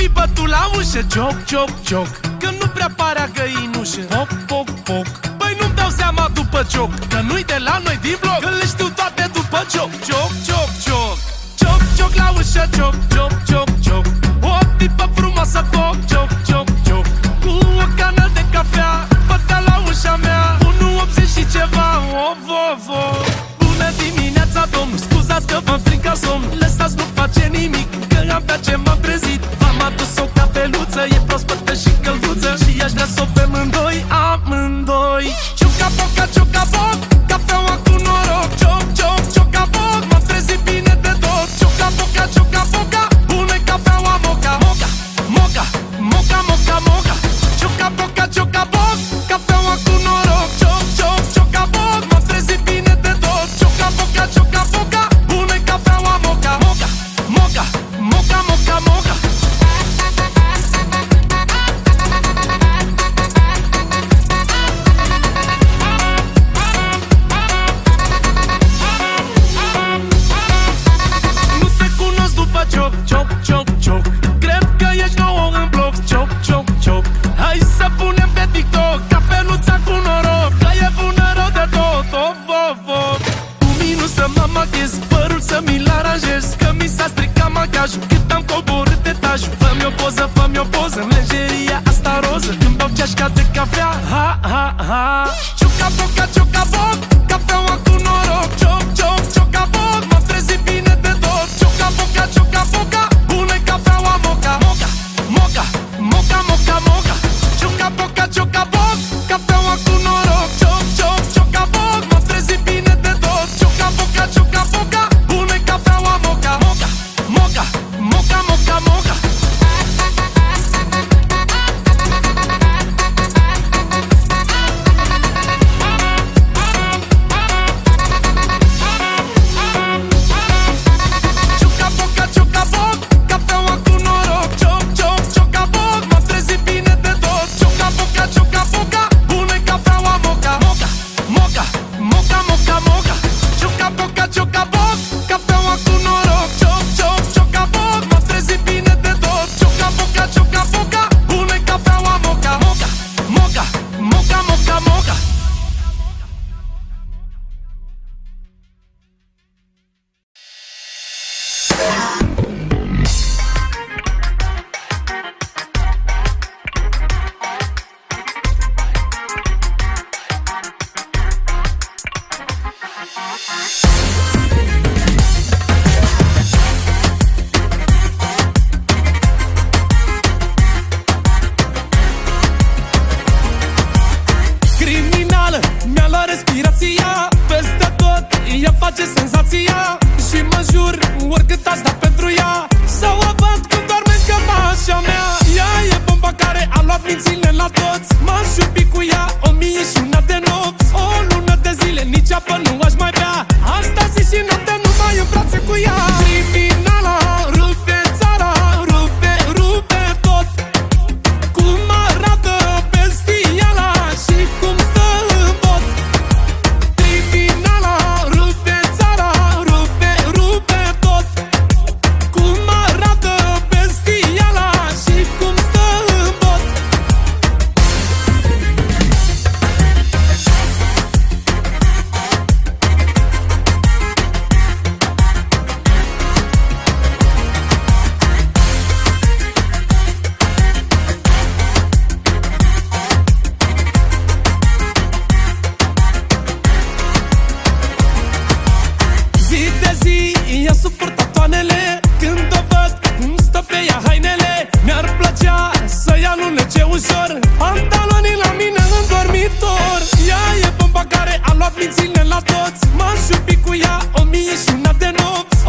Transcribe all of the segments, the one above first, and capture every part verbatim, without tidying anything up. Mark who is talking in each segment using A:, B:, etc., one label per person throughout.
A: fi bătut la ușă, cioc, cioc, cioc, că nu prea parea găinușă. Poc, poc, poc, băi nu-mi dau seama după cioc, că nu-i de la noi din bloc, că le știu toate după cioc. Cioc, cioc, cioc, cioc, cioc la ușă, cioc, cioc, cioc, cioc, o tipă frumoasă, foc, cioc, cioc, cioc, cu o cană de cafea, bătea la ușa mea, unu optzeci și ceva, of, of, of. Bună dimineața, domn, scuzați că v-am stricat somn, lăsați, nu face nimic, că am pe ce m-am trezit. V-am adus o cafeluță, e proaspătă și călduță, și aș vrea să o bem amândoi, amândoi. Cioca boca, cioca boc, cafeaua cu noroc, cioc, cioc, cioca boc, m-am trezit bine de tot. Cioca boca, cioca boca, bună-i cafeaua moca, moca, moca, moca, moca, moca. Cioca boca, cioca boc, cafeaua cu noroc, cioc, cioc, cioca boc, m-am trezit bine de tot. Cioca boca, cioca boca, bună-i cafeaua moca, moca, moca, moca, moca, moca. Cioc, cioc, cioc, cioc, cred că ești nouă în bloc. Cioc, cioc, cioc, hai să punem pe TikTok cafeluța cu noroc, că e bună rău de tot. Of, of, of. Cu minus să mă maghez, părul să mi-l aranjez, că mi s-a stricat magajul cât am coborât etajul. Fă-mi o poză, fă-mi o poză în lenjeria asta roză, când beau ceașca de cafea, ha, ha, ha. Cioca boca, cioca boc, cafeaua cu noroc, cioc, cioc, cioca boc, m-am trezit bine de tot. Cioca boca, cioca boca, bună-i cafeaua moca, moca, moca, moca, moca, moca. Cioca boca, cioca boc, cafeaua cu noroc, cioc, cioc, cioca boc, m-am trezit bine de tot. Cioca boca, cioca boca, bună-i cafeaua moca, moca, moca, moca, moca, moca.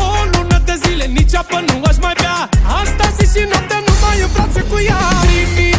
B: Până nu aș mai bea, asta zi și noapte numai în brațe cu ea.